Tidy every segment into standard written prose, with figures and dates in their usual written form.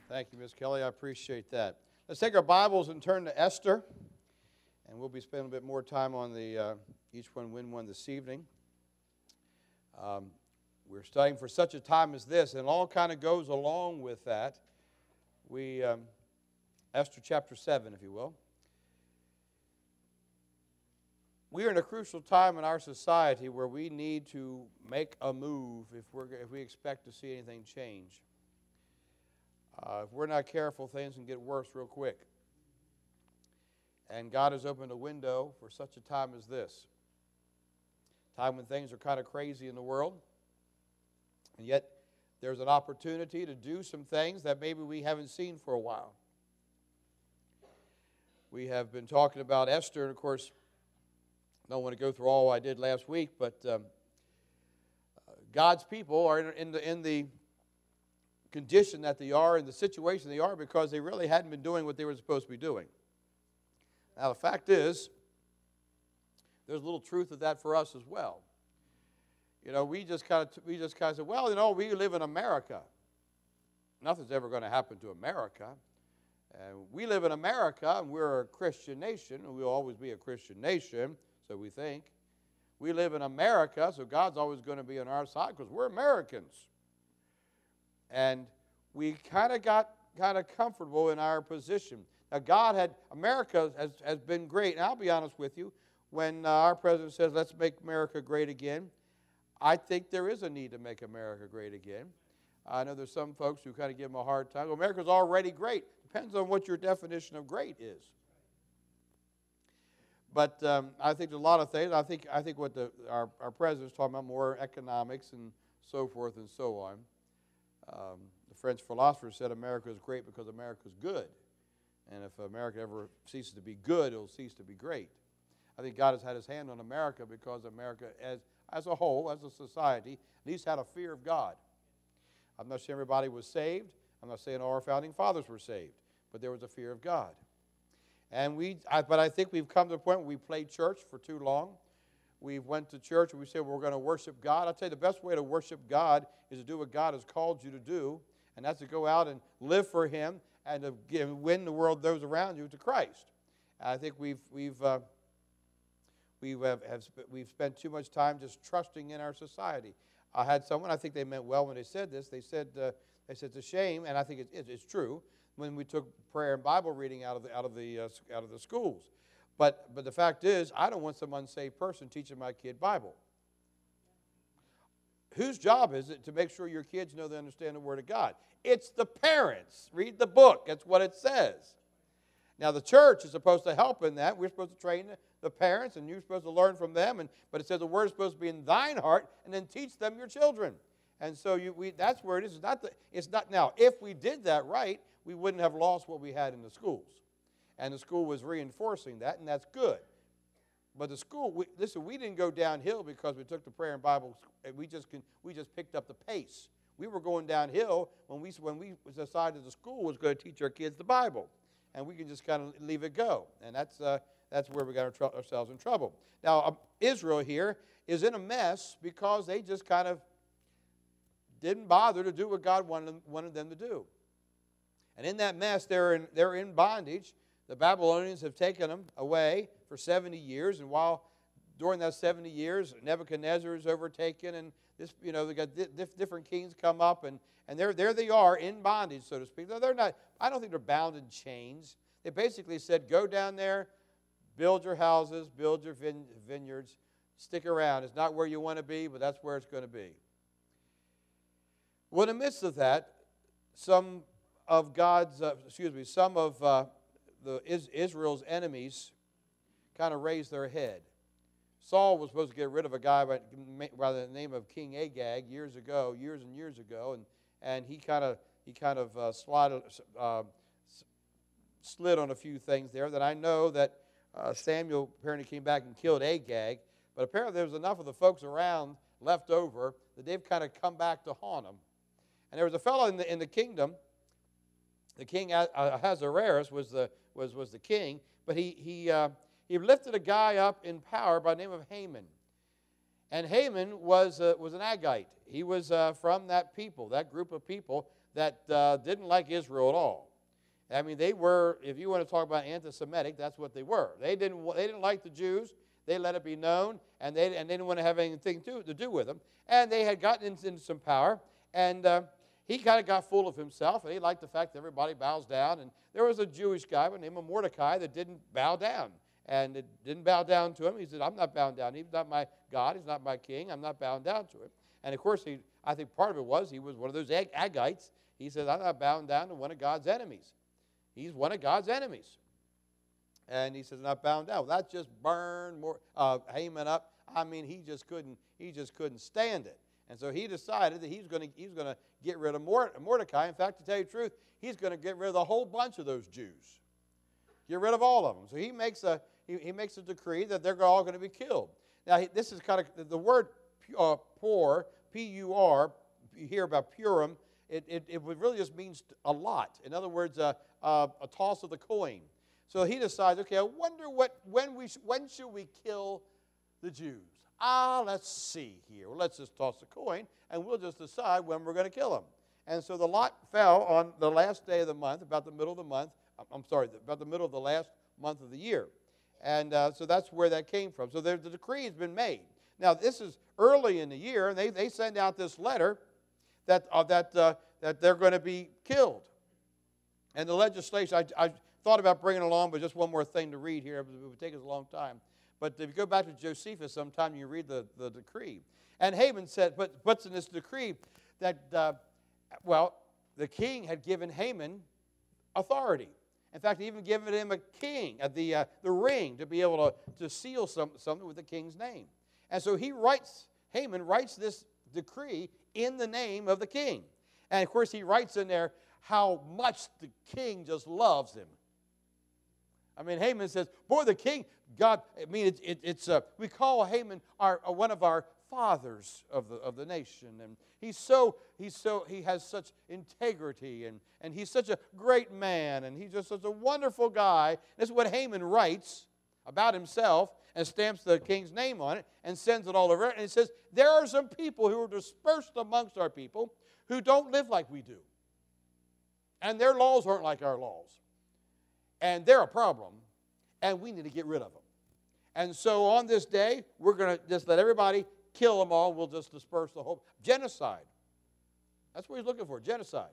Thank you, Ms. Kelly. I appreciate that. Let's take our Bibles and turn to Esther, and we'll be spending a bit more time on the Each One Win One this evening. We're studying for such a time as this, and it all kind of goes along with that. Esther chapter 7, if you will. We are in a crucial time in our society where we need to make a move if we expect to see anything change. If we're not careful, things can get worse real quick. And God has opened a window for such a time as this. Time when things are kind of crazy in the world. And yet, there's an opportunity to do some things that maybe we haven't seen for a while. We have been talking about Esther, and of course, I don't want to go through all I did last week, but God's people are in the condition that they are, in the situation they are, because they really hadn't been doing what they were supposed to be doing. Now, the fact is, there's a little truth of that for us as well. You know, we just kind of said, well, you know, we live in America. Nothing's ever going to happen to America. And we live in America, and we're a Christian nation, and we'll always be a Christian nation, so we think. We live in America, so God's always going to be on our side because we're Americans. And we kind of got comfortable in our position. Now, America has been great. And I'll be honest with you, when our president says, let's make America great again, I think there is a need to make America great again. I know there's some folks who kind of give them a hard time. Well, America's already great. Depends on what your definition of great is. But I think there's a lot of things. I think what our president's talking about, more economics and so forth and so on. The French philosopher said America is great because America is good. And if America ever ceases to be good, it will cease to be great. I think God has had his hand on America because America, as a whole, as a society, at least had a fear of God. I'm not saying everybody was saved. I'm not saying all our founding fathers were saved. But there was a fear of God. And but I think we've come to the point where we played church for too long. We went to church and we said we're going to worship God. I'll tell you, the best way to worship God is to do what God has called you to do, and that's to go out and live for him and to win the world, those around you, to Christ. And I think we've spent too much time just trusting in our society. I had someone, I think they meant well when they said this. They said it's a shame, and I think it's true, when we took prayer and Bible reading out of the schools. But the fact is, I don't want some unsaved person teaching my kid Bible. Whose job is it to make sure your kids know they understand the Word of God? It's the parents. Read the book. That's what it says. Now, the church is supposed to help in that. We're supposed to train the parents, and you're supposed to learn from them. But it says the Word is supposed to be in thine heart, and then teach them your children. And so that's where it is. It's not now. If we did that right, we wouldn't have lost what we had in the schools. And the school was reinforcing that, and that's good. But the school, we didn't go downhill because we took the prayer and Bible. We just picked up the pace. We were going downhill when we decided the school was going to teach our kids the Bible, and we can just kind of leave it go. And that's where we got ourselves in trouble. Now, Israel here is in a mess because they just kind of didn't bother to do what God wanted them to do. And in that mess, they're in bondage. The Babylonians have taken them away for 70 years, and during that 70 years, Nebuchadnezzar is overtaken, and they got different kings come up, and there they are in bondage, so to speak. No, they're not. I don't think they're bound in chains. They basically said, go down there, build your houses, build your vineyards, stick around. It's not where you want to be, but that's where it's going to be. Well, in the midst of that, some of Israel's enemies kind of raised their head. Saul was supposed to get rid of a guy by the name of King Agag years and years ago, and he kind of slid on a few things there. That I know that Samuel apparently came back and killed Agag, but apparently there was enough of the folks around left over that they've kind of come back to haunt him. And there was a fellow in the kingdom. The king Ahasuerus was the king, but he lifted a guy up in power by the name of Haman. And Haman was an Agagite. He was from that people, that group of people that didn't like Israel at all. I mean, they were, if you want to talk about anti-Semitic, that's what they were. They didn't like the Jews. They let it be known, and they didn't want to have anything to do with them. And they had gotten into some power, and he kind of got full of himself, and he liked the fact that everybody bows down. And there was a Jewish guy by the name of Mordecai that didn't bow down, and it didn't bow down to him. He said, I'm not bowing down. He's not my God. He's not my king. I'm not bowing down to him. And, of course, I think part of it was he was one of those Agites. He said, I'm not bowing down to one of God's enemies. He's one of God's enemies. And he says, not bound down. Well, that just burned Haman up. I mean, he just couldn't stand it. And so he decided that he's going to get rid of Mordecai. In fact, to tell you the truth, he's going to get rid of the whole bunch of those Jews. Get rid of all of them. So he makes a decree that they're all going to be killed. Now, this is kind of the word pur, P-U-R, you hear about Purim, it really just means a lot. In other words, a toss of the coin. So he decides, okay, I wonder when should we kill the Jews? Let's see here. Well, let's just toss a coin, and we'll just decide when we're going to kill them. And so the lot fell on the last day of the month, about the middle of the month. About the middle of the last month of the year. And so that's where that came from. So the decree has been made. Now, this is early in the year, and they send out this letter that they're going to be killed. And the legislation, I thought about bringing along, but just one more thing to read here. It would take us a long time. But if you go back to Josephus sometime, you read the decree. And Haman puts in this decree that, the king had given Haman authority. In fact, even given him a king, the ring, to be able to seal something with the king's name. And so Haman writes this decree in the name of the king. And, of course, he writes in there how much the king just loves him. I mean, Haman says, boy, the king, God, I mean, we call Haman one of our fathers of the nation. And he has such integrity, and he's such a great man, and he's just such a wonderful guy. This is what Haman writes about himself and stamps the king's name on it and sends it all over. And it says, there are some people who are dispersed amongst our people who don't live like we do. And their laws aren't like our laws. And they're a problem, and we need to get rid of them. And so on this day, we're going to just let everybody kill them all. We'll just disperse the whole. Genocide. That's what he's looking for, genocide.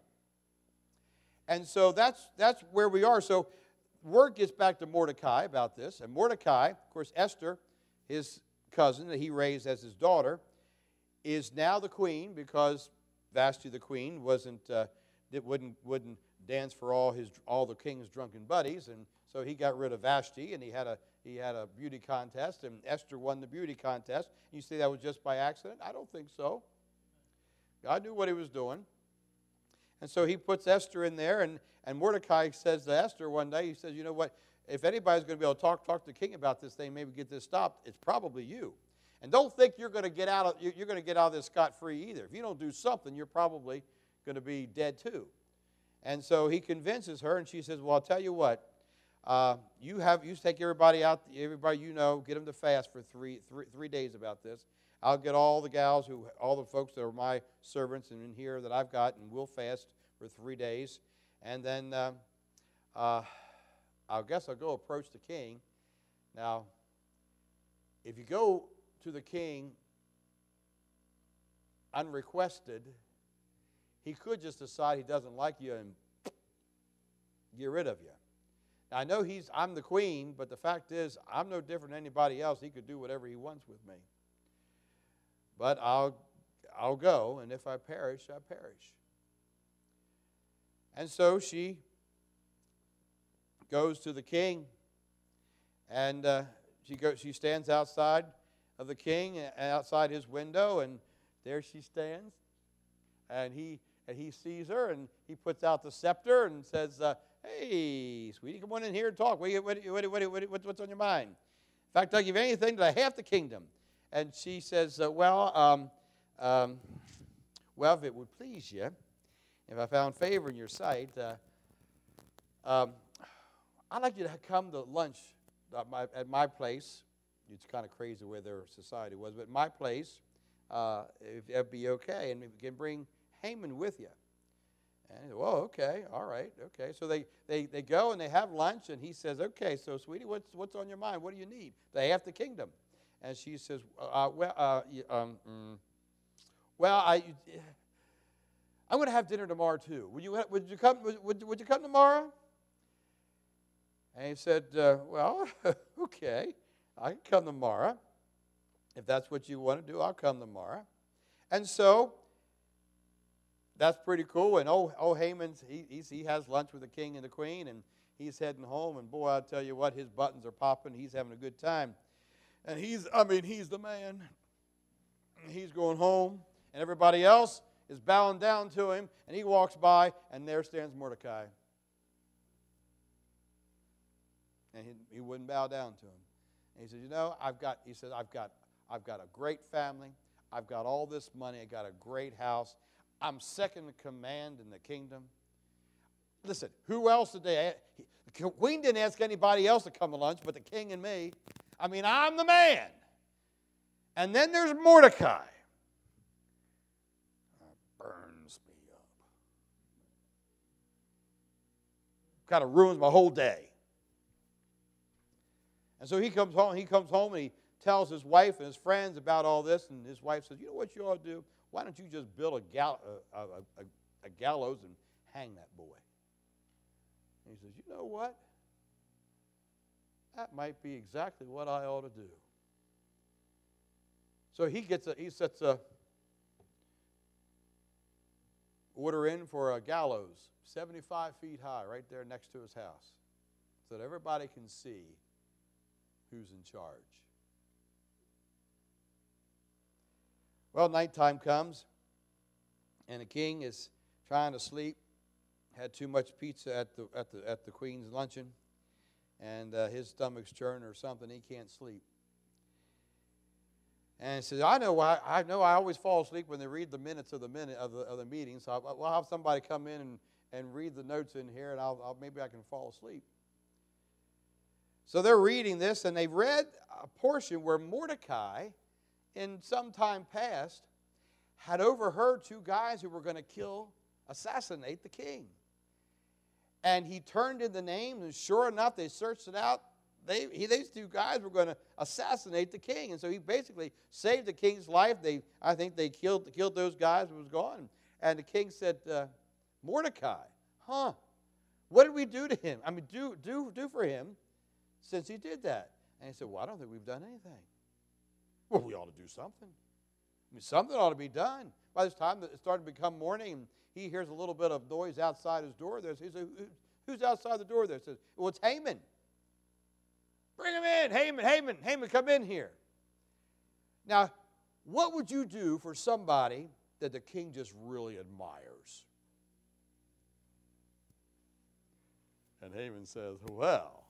And so that's where we are. So word gets back to Mordecai about this. And Mordecai, of course, Esther, his cousin that he raised as his daughter, is now the queen because Vashti the queen wouldn't dance for all the king's drunken buddies, and so he got rid of Vashti, and he had a beauty contest, and Esther won the beauty contest. You say that was just by accident? I don't think so. God knew what he was doing. And so he puts Esther in there, and Mordecai says to Esther one day, he says, you know what, if anybody's going to be able to talk to the king about this thing, maybe get this stopped, it's probably you. And don't think you're going to get out of this scot-free either. If you don't do something, you're probably going to be dead too. And so he convinces her, and she says, well, I'll tell you what, you take everybody out, everybody you know, get them to fast for three days about this. I'll get all the folks that are my servants and in here that I've got, and we'll fast for 3 days. And then I guess I'll go approach the king. Now, if you go to the king unrequested, he could just decide he doesn't like you and get rid of you. Now, I know I'm the queen, but the fact is, I'm no different than anybody else. He could do whatever he wants with me. But I'll go, and if I perish, I perish. And so she goes to the king, and she stands outside of the king, outside his window, and there she stands. And he sees her, and he puts out the scepter and says, hey, sweetie, come on in here and talk. What's on your mind? In fact, I'll give you anything to half the kingdom. And she says, well, if it would please you, if I found favor in your sight, I'd like you to come to lunch at my place. It's kind of crazy the way their society was, but my place, if that'd be okay, and we can bring Haman with you. And he said, well, okay, all right, okay. So they go and they have lunch, and he says, okay, so sweetie, what's on your mind? What do you need? They have the kingdom. And she says, I'm going to have dinner tomorrow too. Would you come tomorrow? And he said, well, okay, I can come tomorrow. If that's what you want to do, I'll come tomorrow. And so that's pretty cool. And Haman, he has lunch with the king and the queen, and he's heading home. And boy, I'll tell you what, his buttons are popping. He's having a good time. And he's the man. He's going home, and everybody else is bowing down to him. And he walks by, and there stands Mordecai. And he wouldn't bow down to him. And he said, I've got a great family. I've got all this money. I got a great house. I'm second in command in the kingdom. Listen, who else did they ask? The queen didn't ask anybody else to come to lunch but the king and me. I mean, I'm the man. And then there's Mordecai. That burns me up. Kind of ruins my whole day. And so he comes home and he tells his wife and his friends about all this, and his wife says, you know what you ought to do? Why don't you just build a gallows and hang that boy? And he says, you know what? That might be exactly what I ought to do. So he sets a order in for a gallows 75 feet high right there next to his house so that everybody can see who's in charge. Well, nighttime comes, and the king is trying to sleep. Had too much pizza at the queen's luncheon, and his stomach's churning or something. He can't sleep. And he says, I know I always fall asleep when they read the minutes of the meeting. So I'll have somebody come in and read the notes in here, and maybe I can fall asleep. So they're reading this, and they've read a portion where Mordecai, in some time past, had overheard two guys who were going to assassinate the king. And he turned in the names, and sure enough, they searched it out. These two guys were going to assassinate the king. And so he basically saved the king's life. I think they killed those guys and was gone. And the king said, Mordecai, what did we do to him? I mean, do for him since he did that. And he said, well, I don't think we've done anything. Well, we ought to do something. I mean, something ought to be done. By this time, it started to become morning, and he hears a little bit of noise outside his door there. He says, who's outside the door there? He says, well, it's Haman. Bring him in, Haman, come in here. Now, what would you do for somebody that the king just really admires? And Haman says, well,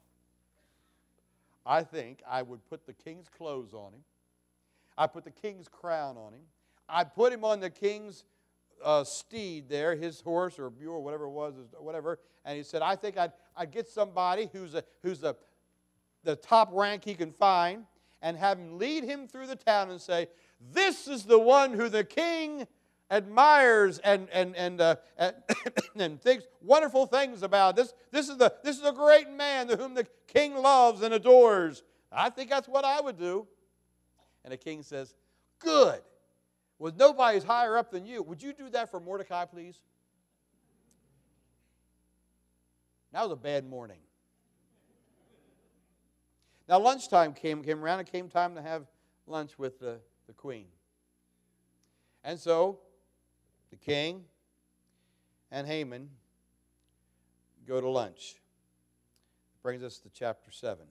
I think I would put the king's clothes on him. I put the king's crown on him. I put him on the king's steed there, his horse or mule, whatever it was, whatever. And he said, I think I'd get somebody who's the top rank he can find and have him lead him through the town and say, this is the one who the king admires and thinks wonderful things about. This is a great man to whom the king loves and adores. I think that's what I would do. And the king says, good. Well, nobody's higher up than you. Would you do that for Mordecai, please? That was a bad morning. Now, lunchtime came around. It came time to have lunch with the queen. And so, the king and Haman go to lunch. Brings us to chapter 7.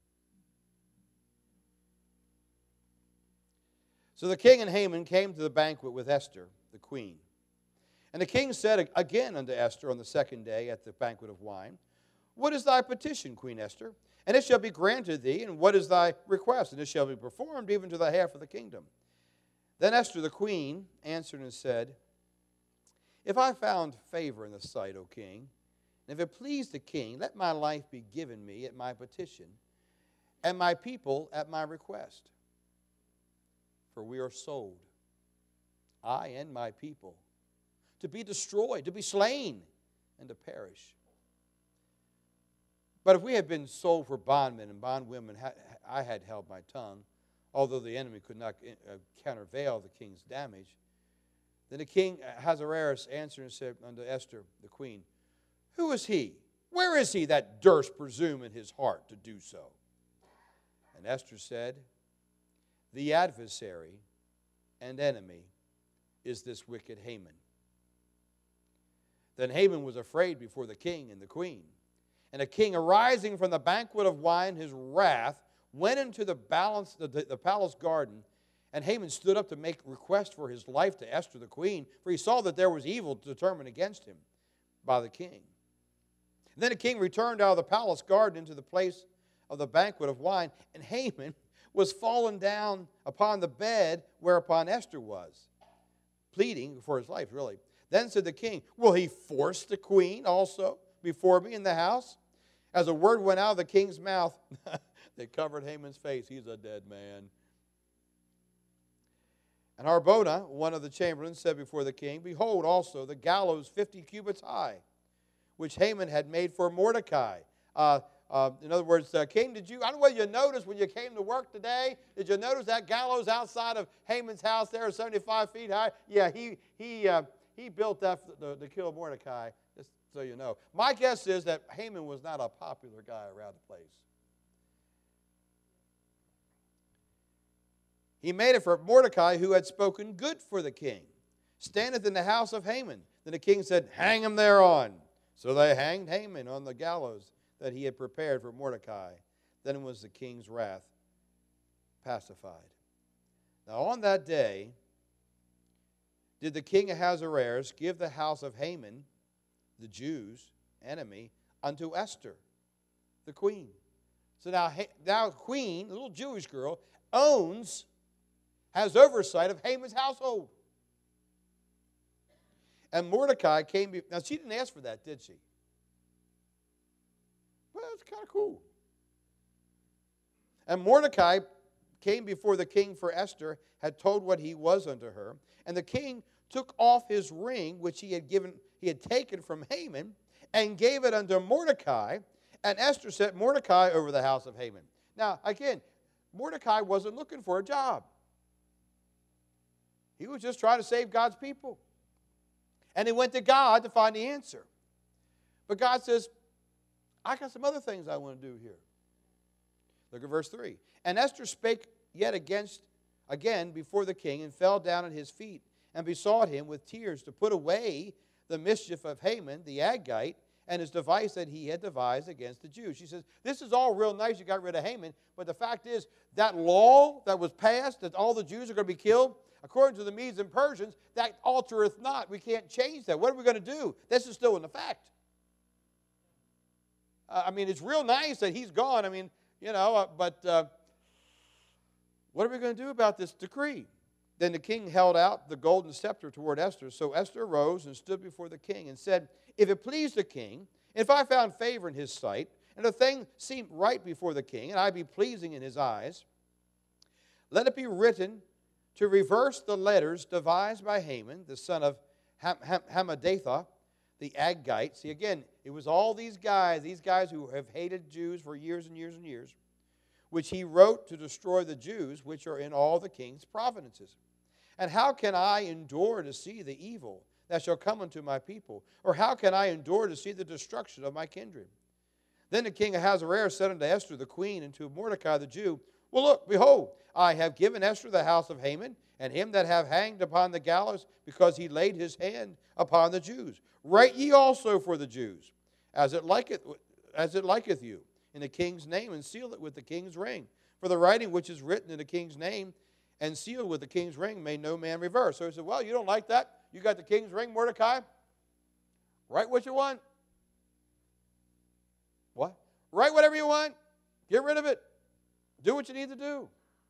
So the king and Haman came to the banquet with Esther, the queen. And the king said again unto Esther on the second day at the banquet of wine, what is thy petition, Queen Esther? And it shall be granted thee. And what is thy request? And it shall be performed even to the half of the kingdom. Then Esther the queen answered and said, if I found favor in the sight, O king, and if it please the king, let my life be given me at my petition, and my people at my request. For we are sold, I and my people, to be destroyed, to be slain, and to perish. But if we had been sold for bondmen and bondwomen, I had held my tongue, although the enemy could not countervail the king's damage. Then the king Ahasuerus answered and said unto Esther, the queen, who is he? Where is he that durst presume in his heart to do so? And Esther said, the adversary and enemy is this wicked Haman. Then Haman was afraid before the king and the queen. And the king, arising from the banquet of wine, his wrath, went into the palace garden. And Haman stood up to make request for his life to Esther the queen, for he saw that there was evil determined against him by the king. And then the king returned out of the palace garden into the place of the banquet of wine, and Haman was fallen down upon the bed whereupon Esther was, pleading for his life, really. Then said the king, will he force the queen also before me in the house? As a word went out of the king's mouth, they covered Haman's face. He's a dead man. And Harbona, one of the chamberlains, said before the king, behold also the gallows 50 cubits high, which Haman had made for Mordecai. In other words, king, I don't know whether you noticed when you came to work today, did you notice that gallows outside of Haman's house there, 75 feet high? Yeah, he built that to kill Mordecai, just so you know. My guess is that Haman was not a popular guy around the place. He made it for Mordecai, who had spoken good for the king, standeth in the house of Haman. Then the king said, hang him thereon. So they hanged Haman on the gallows that he had prepared for Mordecai. Then was the king's wrath pacified. Now on that day did the king Ahasuerus give the house of Haman, the Jews' enemy, unto Esther, the queen. So now queen, the little Jewish girl, has oversight of Haman's household. And Mordecai came. Now, she didn't ask for that, did she? Well, that's kind of cool. And Mordecai came before the king, for Esther had told what he was unto her. And the king took off his ring, which he had taken from Haman, and gave it unto Mordecai. And Esther set Mordecai over the house of Haman. Now, again, Mordecai wasn't looking for a job. He was just trying to save God's people. And he went to God to find the answer. But God says, I got some other things I want to do here. Look at verse 3. And Esther spake yet again before the king, and fell down at his feet, and besought him with tears to put away the mischief of Haman the Agagite, and his device that he had devised against the Jews. She says, this is all real nice, you got rid of Haman, but the fact is, that law that was passed, that all the Jews are going to be killed, according to the Medes and Persians, that altereth not. We can't change that. What are we going to do? This is still in effect. It's real nice that he's gone. But what are we going to do about this decree? Then the king held out the golden scepter toward Esther. So Esther arose and stood before the king and said, if it please the king, if I found favor in his sight, and the thing seemed right before the king, and I be pleasing in his eyes, let it be written to reverse the letters devised by Haman, the son of Hammedatha, the Agagite. See, again, it was all these guys who have hated Jews for years and years and years, which he wrote to destroy the Jews, which are in all the king's provinces. And how can I endure to see the evil that shall come unto my people? Or how can I endure to see the destruction of my kindred? Then the king Ahasuerus said unto Esther the queen, and to Mordecai the Jew, well, look, behold, I have given Esther the house of Haman, and him that have hanged upon the gallows, because he laid his hand upon the Jews. Write ye also for the Jews, as it liketh you, in the king's name, and seal it with the king's ring. For the writing which is written in the king's name, and sealed with the king's ring, may no man reverse. So he said, well, you don't like that? You got the king's ring, Mordecai? Write what you want. What? Write whatever you want. Get rid of it. Do what you need to do.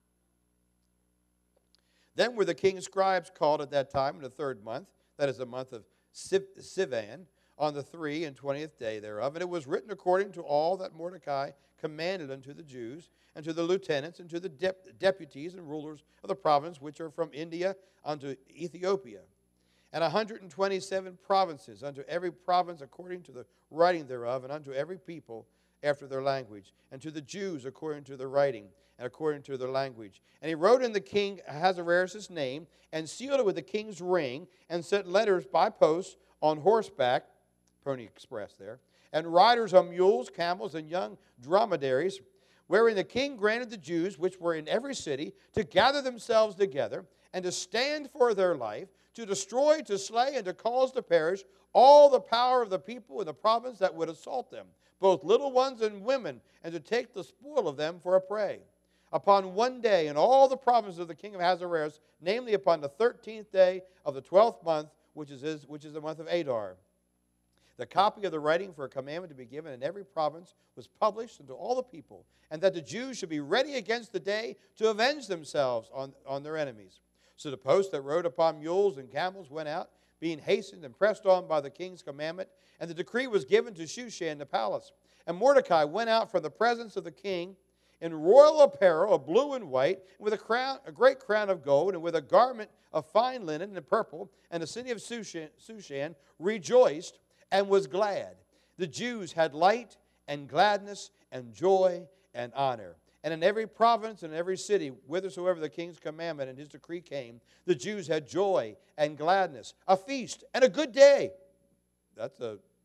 Then were the king's scribes called at that time in the 3rd month, that is the month of Sivan, on the 3 and 20th day thereof. And it was written according to all that Mordecai commanded unto the Jews, and to the lieutenants, and to the deputies and rulers of the province, which are from India unto Ethiopia. and 127 provinces, unto every province according to the writing thereof, and unto every people after their language, and to the Jews according to their writing, and according to their language. And he wrote in the king Ahasuerus' name, and sealed it with the king's ring, and sent letters by post on horseback, Pony Express there, and riders on mules, camels, and young dromedaries, wherein the king granted the Jews, which were in every city, to gather themselves together, and to stand for their life, to destroy, to slay, and to cause to perish all the power of the people in the province that would assault them, both little ones and women, and to take the spoil of them for a prey. Upon one day in all the provinces of the king of Ahasuerus, namely upon the 13th day of the 12th month, which is the month of Adar. The copy of the writing for a commandment to be given in every province was published unto all the people, and that the Jews should be ready against the day to avenge themselves on their enemies. So the post that rode upon mules and camels went out, being hastened and pressed on by the king's commandment, and the decree was given to Shushan the palace. And Mordecai went out from the presence of the king in royal apparel of blue and white, with a great crown of gold, and with a garment of fine linen and purple. And the city of Shushan rejoiced and was glad. The Jews had light and gladness and joy and honor. And in every province and every city, whithersoever the king's commandment and his decree came, the Jews had joy and gladness, a feast and a good day. That's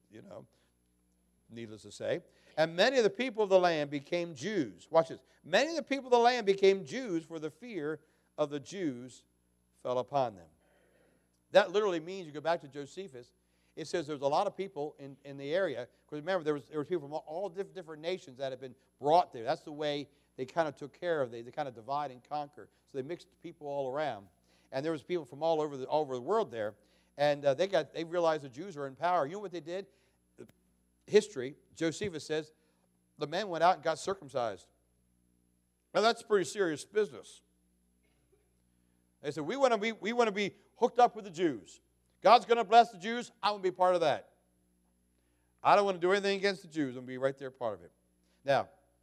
needless to say. And many of the people of the land became Jews. Watch this. Many of the people of the land became Jews, for the fear of the Jews fell upon them. That literally means, you go back to Josephus, it says there was a lot of people in the area. Because remember, there was people from all different nations that had been brought there. That's the way they kind of took care of it. They kind of divide and conquer. So they mixed people all around. And there was people from all over the world there. And they realized the Jews were in power. You know what they did? History, Josephus says, the men went out and got circumcised. Now that's pretty serious business. They said, we want to be hooked up with the Jews. God's going to bless the Jews. I want to be part of that. I don't want to do anything against the Jews. I'm going to be right there part of it. Now,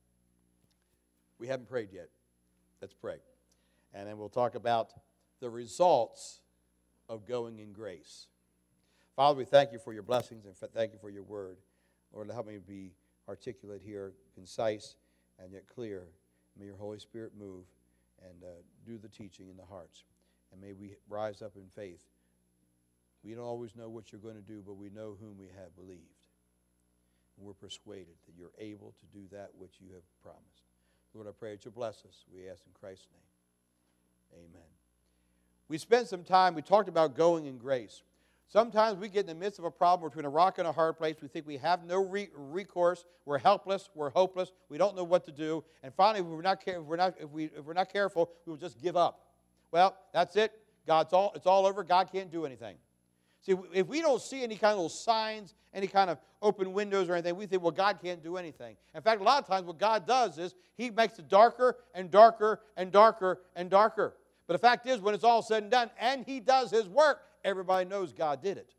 we haven't prayed yet. Let's pray. And then we'll talk about the results of going in grace. Father, we thank you for your blessings and thank you for your word. Lord, help me be articulate here, concise and yet clear. May your Holy Spirit move and do the teaching in the hearts. And may we rise up in faith. We don't always know what you're going to do, but we know whom we have believed. And we're persuaded that you're able to do that which you have promised. Lord, I pray that you'll bless us. We ask in Christ's name. Amen. We spent some time, we talked about going in grace. Sometimes we get in the midst of a problem between a rock and a hard place. We think we have no recourse. We're helpless. We're hopeless. We don't know what to do. And finally, if we're not careful, we will just give up. Well, that's it. It's all over. God can't do anything. See, if we don't see any kind of little signs, any kind of open windows or anything, we think, well, God can't do anything. In fact, a lot of times what God does is he makes it darker and darker and darker and darker. But the fact is, when it's all said and done, and he does his work, everybody knows God did it.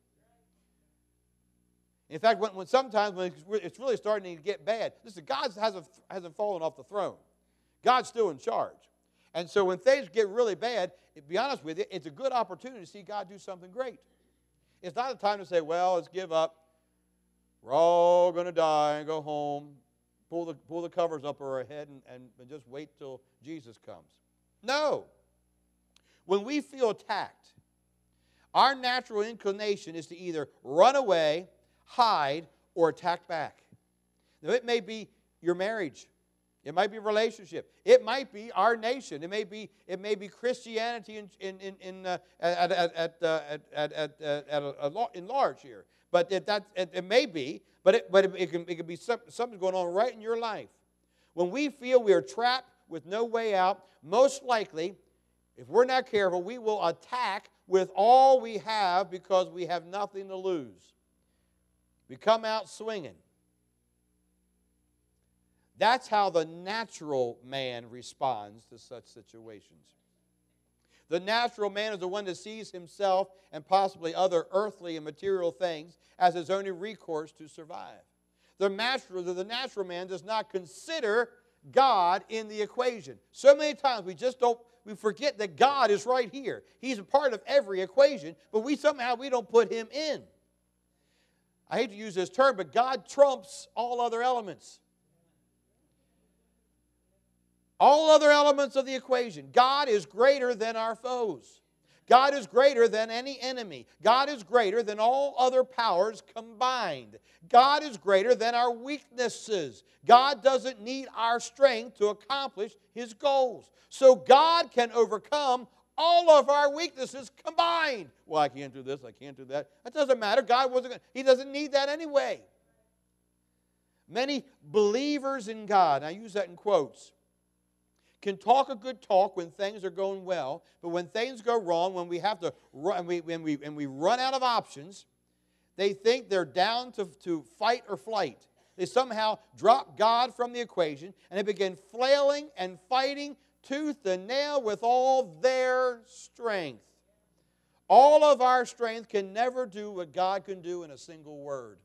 In fact, when it's really starting to get bad, listen, God hasn't fallen off the throne. God's still in charge. And so when things get really bad, to be honest with you, it's a good opportunity to see God do something great. It's not a time to say, well, let's give up. We're all going to die and go home, pull the covers up over our head and just wait till Jesus comes. No. When we feel attacked, our natural inclination is to either run away, hide, or attack back. Now, it may be your marriage. It might be a relationship. It might be our nation. It may be Christianity in large here. But it may be. But it can be something going on right in your life. When we feel we are trapped with no way out, most likely, if we're not careful, we will attack with all we have because we have nothing to lose. We come out swinging. That's how the natural man responds to such situations. The natural man is the one that sees himself and possibly other earthly and material things as his only recourse to survive. The natural man does not consider God in the equation. So many times we just don't we forget that God is right here. He's a part of every equation, but we don't put Him in. I hate to use this term, but God trumps all other elements. All other elements of the equation. God is greater than our foes. God is greater than any enemy. God is greater than all other powers combined. God is greater than our weaknesses. God doesn't need our strength to accomplish His goals. So God can overcome all of our weaknesses combined. Well, I can't do this, I can't do that. That doesn't matter. He doesn't need that anyway. Many believers in God, and I use that in quotes, can talk a good talk when things are going well, but when things go wrong, when we have to run, when we run out of options, they think they're down to fight or flight. They somehow drop God from the equation, and they begin flailing and fighting tooth and nail with all their strength. All of our strength can never do what God can do in a single word.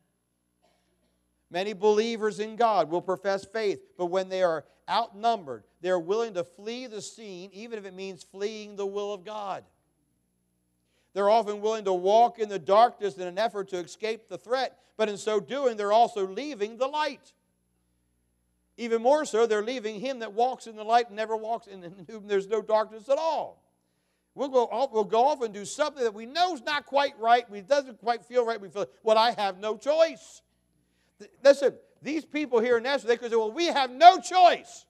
Many believers in God will profess faith, but when they are outnumbered, they are willing to flee the scene, even if it means fleeing the will of God. They're often willing to walk in the darkness in an effort to escape the threat, but in so doing, they're also leaving the light. Even more so, they're leaving Him that walks in the light and never walks in whom there's no darkness at all. We'll go off and do something that we know is not quite right. It doesn't quite feel right. We feel, well, I have no choice. Listen, these people here in Nashville, they could say, well, we have no choice.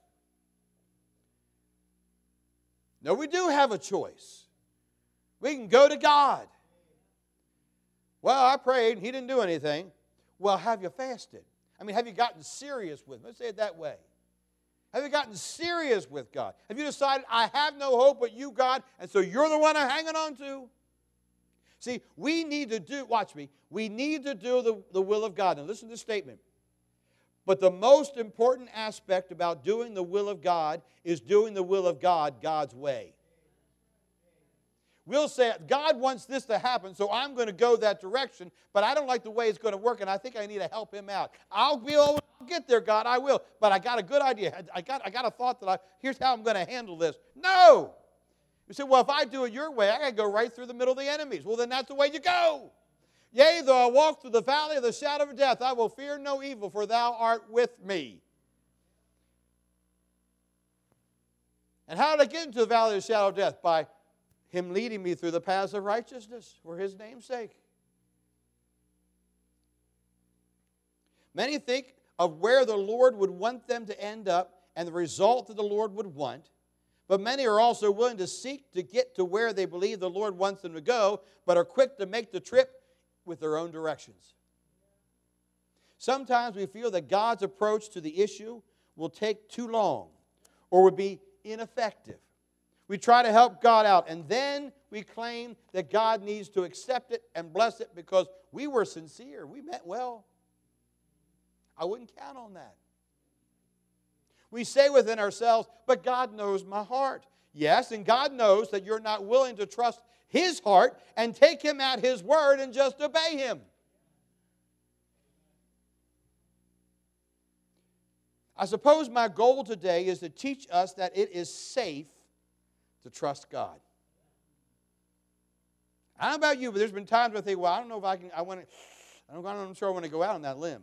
No, we do have a choice. We can go to God. Well, I prayed, and He didn't do anything. Well, have you fasted? I mean, have you gotten serious with Him? Let's say it that way. Have you gotten serious with God? Have you decided, I have no hope but you, God, and so you're the one I'm hanging on to? See, we need to do, watch me, we need to do the will of God. Now listen to this statement. But the most important aspect about doing the will of God is doing the will of God God's way. We'll say, God wants this to happen, so I'm going to go that direction, but I don't like the way it's going to work, and I think I need to help Him out. I'll get there, God, I will. But I got a good idea. I got a thought here's how I'm going to handle this. No! You say, well, if I do it your way, I got to go right through the middle of the enemies. Well, then that's the way you go. Yea, though I walk through the valley of the shadow of death, I will fear no evil, for Thou art with me. And how did I get into the valley of the shadow of death? By Him leading me through the paths of righteousness for His name's sake. Many think of where the Lord would want them to end up and the result that the Lord would want. But many are also willing to seek to get to where they believe the Lord wants them to go, but are quick to make the trip with their own directions. Sometimes we feel that God's approach to the issue will take too long or would be ineffective. We try to help God out, and then we claim that God needs to accept it and bless it because we were sincere. We meant well. I wouldn't count on that. We say within ourselves, but God knows my heart. Yes, and God knows that you're not willing to trust His heart and take Him at His word and just obey Him. I suppose my goal today is to teach us that it is safe to trust God. I don't know about you, but there's been times where I think, well, I don't know if I'm sure I want to go out on that limb.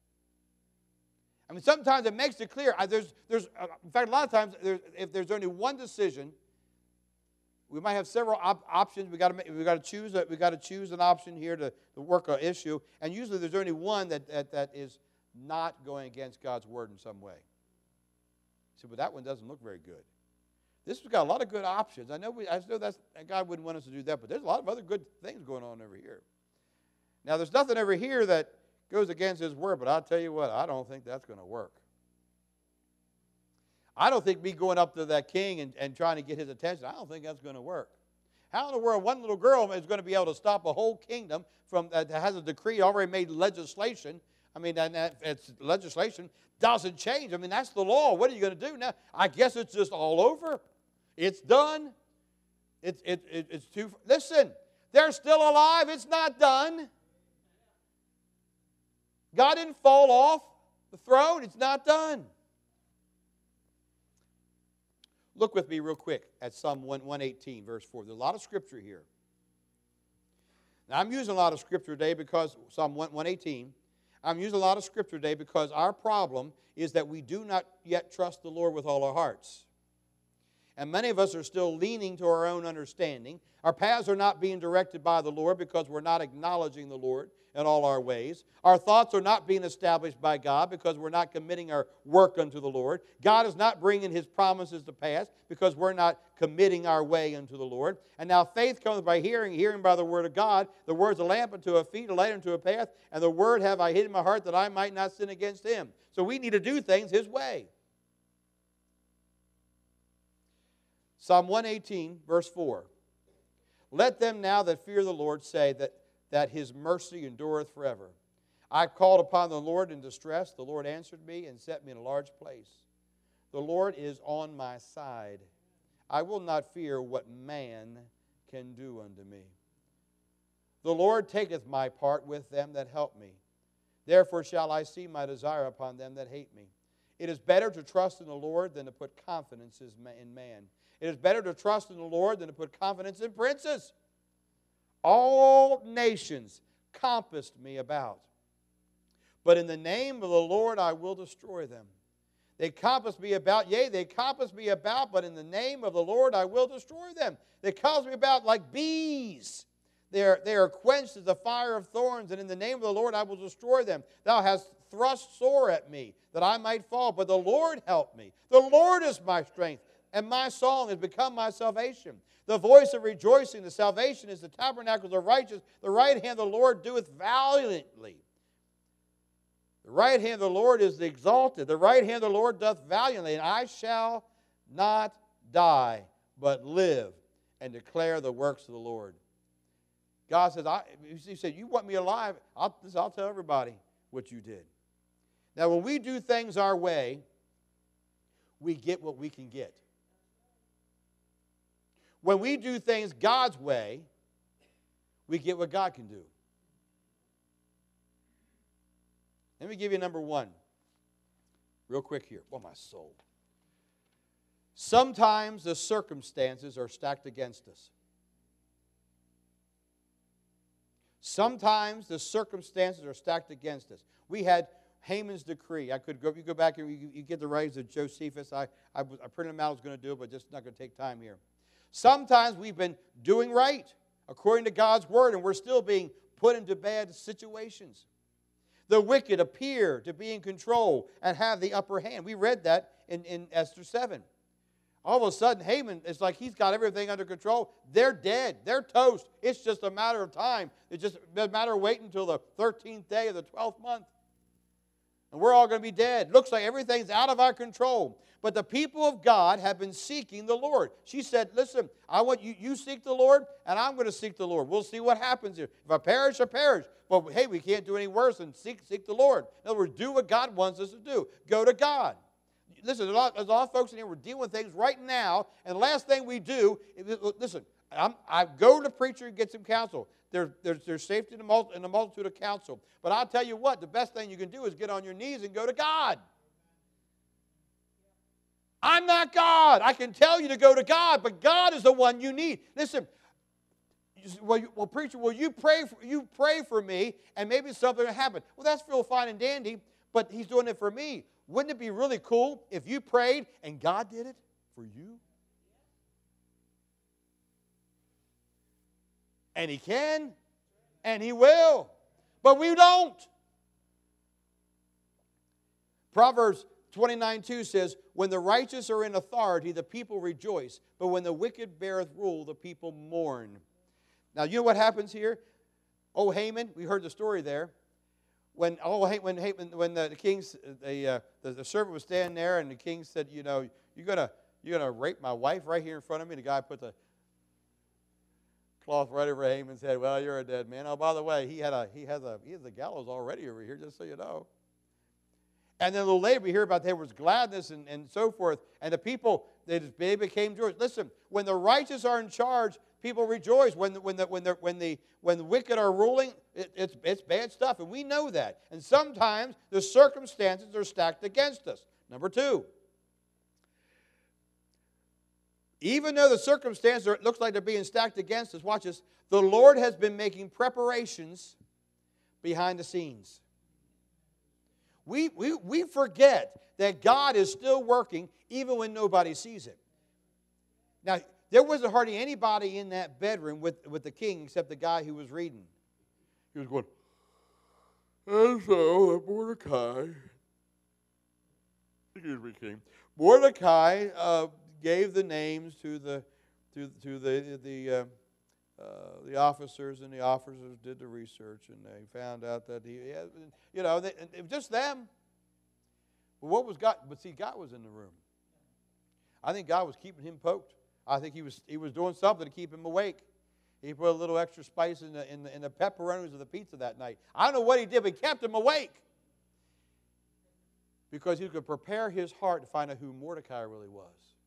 I mean, sometimes it makes it clear. In fact, a lot of times, if there's only one decision, we might have several options. We got to choose an option here to work an issue, and usually there's only one that is not going against God's word in some way. So, but that one doesn't look very good. This has got a lot of good options. I know God wouldn't want us to do that, but there's a lot of other good things going on over here. Now, there's nothing over here that goes against His word, but I'll tell you what, I don't think that's going to work. I don't think me going up to that king and trying to get his attention, I don't think that's going to work. How in the world one little girl is going to be able to stop a whole kingdom that has a decree already made legislation? I mean, it's legislation doesn't change. I mean, that's the law. What are you going to do now? I guess it's just all over. It's done. It's too. Listen, they're still alive. It's not done. God didn't fall off the throne. It's not done. Look with me real quick at Psalm 118, verse 4. There's a lot of scripture here. Now, I'm using a lot of scripture today because, Psalm 118, I'm using a lot of scripture today because our problem is that we do not yet trust the Lord with all our hearts. And many of us are still leaning to our own understanding. Our paths are not being directed by the Lord because we're not acknowledging the Lord in all our ways. Our thoughts are not being established by God because we're not committing our work unto the Lord. God is not bringing His promises to pass because we're not committing our way unto the Lord. And now faith comes by hearing, hearing by the Word of God. The Word's a lamp unto a feet, a light unto a path, and the Word have I hid in my heart that I might not sin against Him. So we need to do things His way. Psalm 118, verse 4. Let them now that fear the Lord say that His mercy endureth forever. I called upon the Lord in distress. The Lord answered me and set me in a large place. The Lord is on my side. I will not fear what man can do unto me. The Lord taketh my part with them that help me. Therefore shall I see my desire upon them that hate me. It is better to trust in the Lord than to put confidence in man. It is better to trust in the Lord than to put confidence in princes. All nations compassed me about. But in the name of the Lord I will destroy them. They compass me about, yea, they compass me about, but in the name of the Lord I will destroy them. They compass me about like bees. They are quenched as the fire of thorns, and in the name of the Lord I will destroy them. Thou hast thrust sore at me, that I might fall, but the Lord helped me. The Lord is my strength, and my song has become my salvation. The voice of rejoicing, the salvation is the tabernacle of the righteous. The right hand of the Lord doeth valiantly. The right hand of the Lord is the exalted. The right hand of the Lord doth valiantly. And I shall not die, but live and declare the works of the Lord. God says, He said, you want me alive? I'll tell everybody what you did. Now, when we do things our way, we get what we can get. When we do things God's way, we get what God can do. Let me give you number one, real quick here. Oh, my soul. Sometimes the circumstances are stacked against us. Sometimes the circumstances are stacked against us. We had Haman's decree. You go back and you get the writings of Josephus. I printed them out. I was going to do it, but just not going to take time here. Sometimes we've been doing right according to God's word, and we're still being put into bad situations. The wicked appear to be in control and have the upper hand. We read that in Esther 7. All of a sudden, Haman, it's like he's got everything under control. They're dead. They're toast. It's just a matter of time. It's just a matter of waiting until the 13th day of the 12th month. And we're all going to be dead. Looks like everything's out of our control. But the people of God have been seeking the Lord. She said, listen, I want you seek the Lord, and I'm going to seek the Lord. We'll see what happens here. If I perish, I perish. But hey, we can't do any worse than seek the Lord. In other words, do what God wants us to do. Go to God. Listen, there's a lot of folks in here, we're dealing with things right now, and the last thing we do, listen, I go to the preacher and get some counsel. There's safety in the multitude of counsel. But I'll tell you what, the best thing you can do is get on your knees and go to God. I'm not God. I can tell you to go to God, but God is the one you need. Listen, well, preacher, will you pray for me, and maybe something will happen. Well, that's real fine and dandy, but He's doing it for me. Wouldn't it be really cool if you prayed and God did it for you? And He can, and He will, but we don't. Proverbs 29:2 says, when the righteous are in authority, the people rejoice, but when the wicked beareth rule, the people mourn. Now, you know what happens here? Oh, Haman, we heard the story there. When the king's the servant was standing there, and the king said, you know, you're gonna rape my wife right here in front of me. The guy put the cloth right over Haman's head. Well, you're a dead man. Oh, by the way, he has the gallows already over here, just so you know. And then a little later, we hear about there was gladness and so forth, and the people they became joyous. Listen, when the righteous are in charge, people rejoice. When the wicked are ruling, it's bad stuff, and we know that. And sometimes the circumstances are stacked against us. Number two, Even though the circumstances it looks like they're being stacked against us, watch this, the Lord has been making preparations behind the scenes. We forget that God is still working even when nobody sees it. Now, there wasn't hardly anybody in that bedroom with the king except the guy who was reading. He was going, and so Mordecai, excuse me, king. Mordecai gave the names to the officers, and the officers did the research, and they found out that just them. But what was God? But see, God was in the room. I think God was keeping him poked. I think he was doing something to keep him awake. He put a little extra spice in the pepperonis of the pizza that night. I don't know what he did, but he kept him awake. Because he could prepare his heart to find out who Mordecai really was.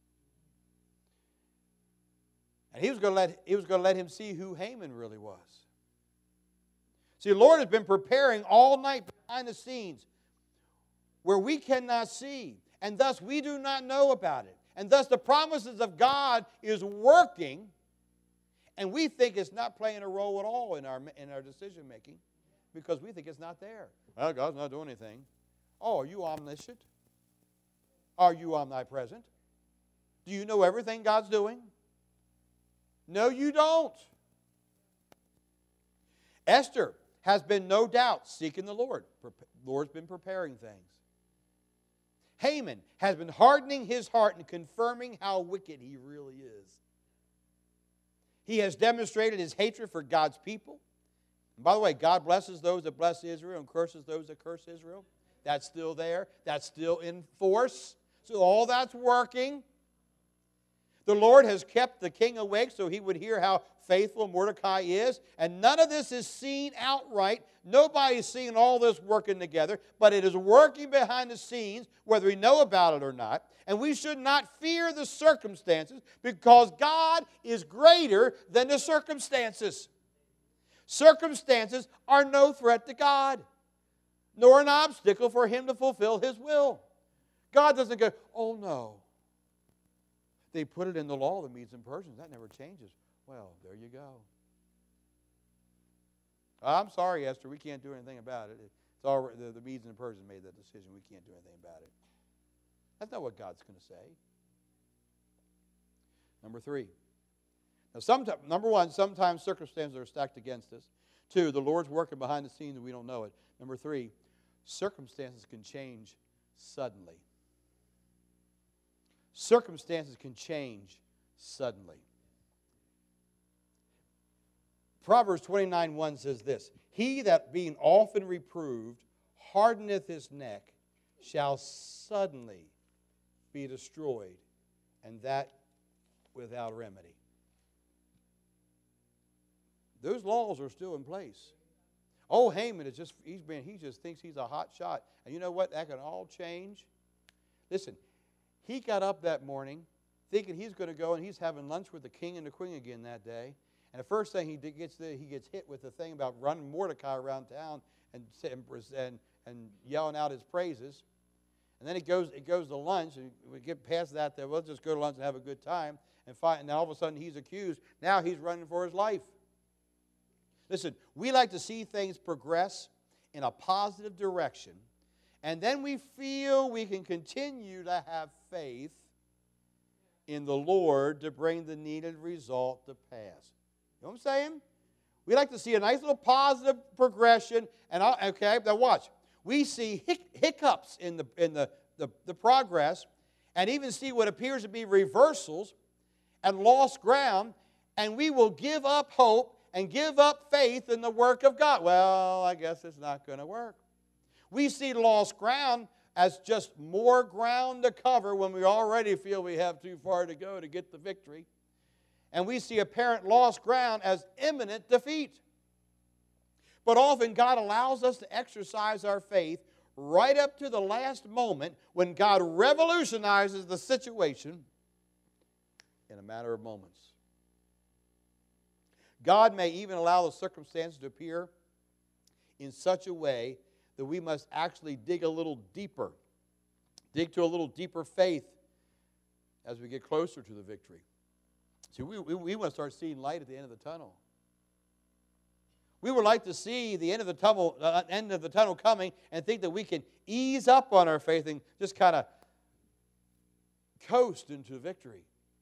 And he was going to let him see who Haman really was. See, the Lord has been preparing all night behind the scenes where we cannot see, and thus we do not know about it. And thus the promises of God is working, and we think it's not playing a role at all in our decision making because we think it's not there. Well, God's not doing anything. Oh, are you omniscient? Are you omnipresent? Do you know everything God's doing? No, you don't. Esther has been, no doubt, seeking the Lord. The Lord's been preparing things. Haman has been hardening his heart and confirming how wicked he really is. He has demonstrated his hatred for God's people. And by the way, God blesses those that bless Israel and curses those that curse Israel. That's still there. That's still in force. So all that's working. The Lord has kept the king awake so he would hear how faithful Mordecai is. And none of this is seen outright. Nobody's seeing all this working together. But it is working behind the scenes, whether we know about it or not. And we should not fear the circumstances because God is greater than the circumstances. Circumstances are no threat to God, nor an obstacle for him to fulfill his will. God doesn't go, oh no. They put it in the law, the Medes and Persians. That never changes. Well, there you go. I'm sorry, Esther, we can't do anything about it. It's all, the Medes and the Persians made that decision. We can't do anything about it. That's not what God's going to say. Number 3. Now, number 1, sometimes circumstances are stacked against us. 2, the Lord's working behind the scenes and we don't know it. Number 3, circumstances can change suddenly. Circumstances can change suddenly. Proverbs 29:1 says this, he that being often reproved hardeneth his neck shall suddenly be destroyed, and that without remedy. Those laws are still in place. Oh, Haman is he just thinks he's a hot shot. And you know what? That can all change. Listen, he got up that morning thinking he's going to go and he's having lunch with the king and the queen again that day. And the first thing he gets hit with the thing about running Mordecai around town and yelling out his praises. And then it goes to lunch, and we get past that, we'll just go to lunch and have a good time. And then all of a sudden he's accused. Now he's running for his life. Listen, we like to see things progress in a positive direction, and then we feel we can continue to have faith in the Lord to bring the needed result to pass. You know what I'm saying? We like to see a nice little positive progression, okay, now watch. We see hiccups in the progress, and even see what appears to be reversals and lost ground, and we will give up hope and give up faith in the work of God. Well, I guess it's not going to work. We see lost ground as just more ground to cover when we already feel we have too far to go to get the victory. And we see apparent lost ground as imminent defeat. But often God allows us to exercise our faith right up to the last moment when God revolutionizes the situation in a matter of moments. God may even allow the circumstances to appear in such a way that we must actually dig a little deeper, dig to a little deeper faith as we get closer to the victory. See, we want to start seeing light at the end of the tunnel. We would like to see the end of the tunnel coming and think that we can ease up on our faith and just kind of coast into victory.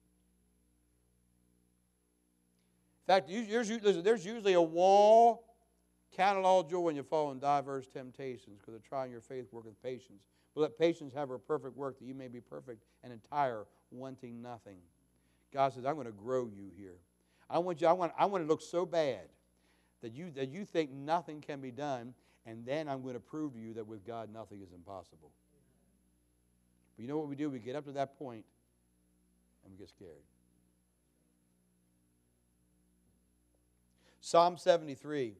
In fact, there's usually a wall. Count it all joy when you fall in diverse temptations, because the trying your faith worketh patience. But let patience have her perfect work, that you may be perfect and entire, wanting nothing. God says, I'm going to grow you here. I want to look so bad that you think nothing can be done, and then I'm going to prove to you that with God nothing is impossible. But you know what we do? We get up to that point, and we get scared. Psalm 73.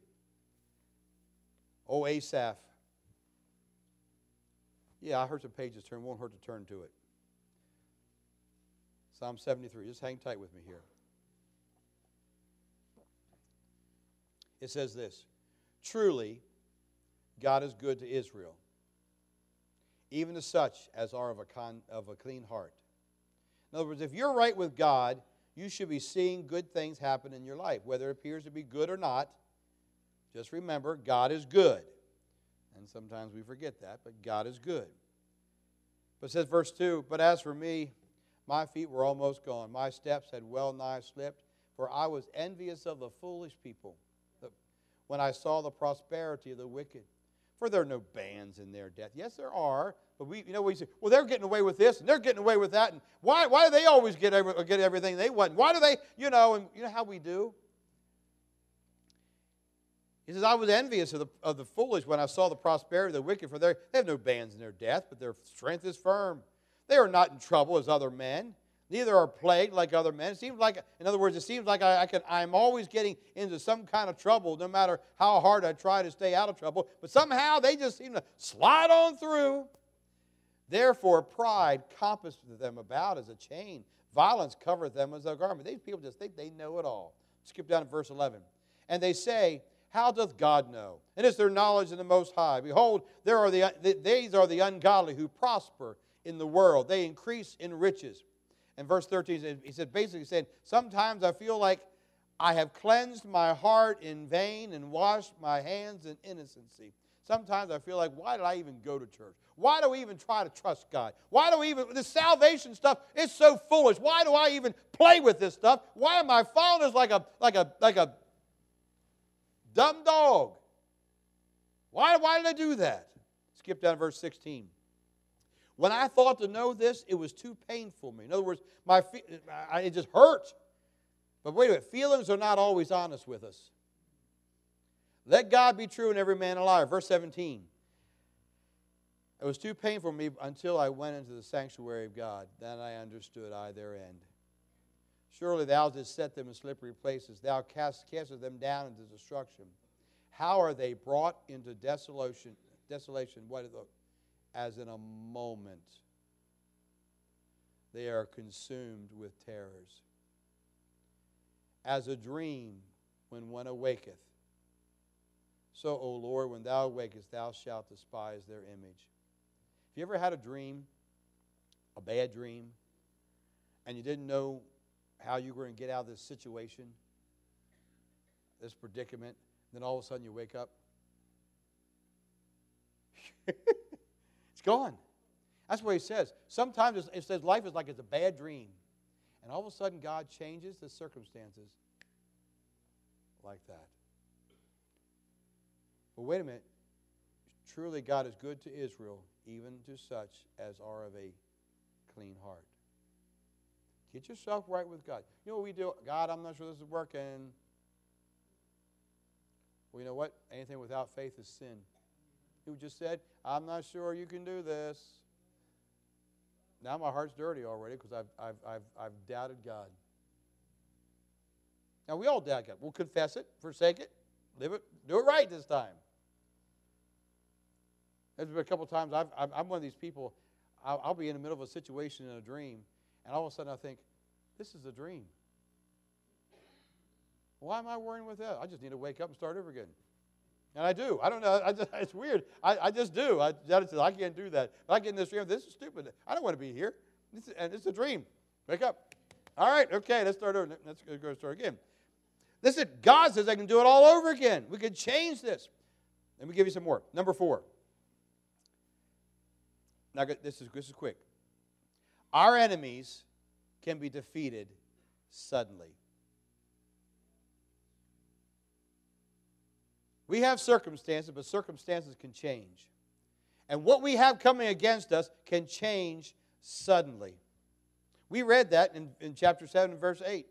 Oh, Asaph. Yeah, I heard some pages turn. Won't hurt to turn to it. Psalm 73. Just hang tight with me here. It says this: truly, God is good to Israel, even to such as are of a clean heart. In other words, if you're right with God, you should be seeing good things happen in your life. Whether it appears to be good or not, just remember, God is good. And sometimes we forget that, but God is good. But it says, verse 2, but as for me, my feet were almost gone. My steps had well nigh slipped, for I was envious of the foolish people when I saw the prosperity of the wicked. For there are no bands in their death. Yes, there are. But we say, well, they're getting away with this, and they're getting away with that. And why do they always get everything they want? Why do they, and you know how we do? He says, I was envious of the foolish when I saw the prosperity of the wicked, for they have no bands in their death, but their strength is firm. They are not in trouble as other men, neither are plagued like other men. It seems like, in other words, it seems like I'm always getting into some kind of trouble, no matter how hard I try to stay out of trouble. But somehow they just seem to slide on through. Therefore, pride compasseth them about as a chain. Violence covereth them as a garment. These people just think they know it all. Skip down to verse 11. And they say, how doth God know? And is there knowledge in the Most High? Behold, these are the ungodly who prosper in the world. They increase in riches. And verse 13, he said, basically said, sometimes I feel like I have cleansed my heart in vain and washed my hands in innocency. Sometimes I feel like, why did I even go to church? Why do we even try to trust God? Why do we even, this salvation stuff is so foolish. Why do I even play with this stuff? Why am I following this like a dumb dog? Why did I do that? Skip down to verse 16. When I thought to know this, it was too painful for me. In other words, it just hurt. But wait a minute, feelings are not always honest with us. Let God be true and every man a liar. Verse 17. It was too painful for me until I went into the sanctuary of God. Then I understood their end. Surely thou didst set them in slippery places. Thou castest them down into destruction. How are they brought into desolation? What is it? As in a moment. They are consumed with terrors. As a dream when one awaketh. So, O Lord, when thou awakest, thou shalt despise their image. Have you ever had a dream, a bad dream, and you didn't know how you were going to get out of this situation, this predicament, then all of a sudden you wake up? It's gone. That's what he says. Sometimes it says life is like it's a bad dream. And all of a sudden God changes the circumstances like that. But wait a minute. Truly God is good to Israel, even to such as are of a clean heart. Get yourself right with God. You know what we do? God, I'm not sure this is working. Well, you know what? Anything without faith is sin. Who just said, I'm not sure you can do this. Now my heart's dirty already because I've doubted God. Now we all doubt God. We'll confess it, forsake it, live it, do it right this time. There's been a couple times I'm one of these people. I'll be in the middle of a situation in a dream, and all of a sudden I think, this is a dream. Why am I worrying with that? I just need to wake up and start over again. And I do. I don't know. It's weird. I just do. I can't do that. But I get in this dream. This is stupid. I don't want to be here. It's a dream. Wake up. All right, okay, let's start over. Let's go start again. Listen, God says I can do it all over again. We can change this. Let me give you some more. Number 4. Now, this is quick. Our enemies can be defeated suddenly. We have circumstances, but circumstances can change. And what we have coming against us can change suddenly. We read that in chapter 7, verse 8,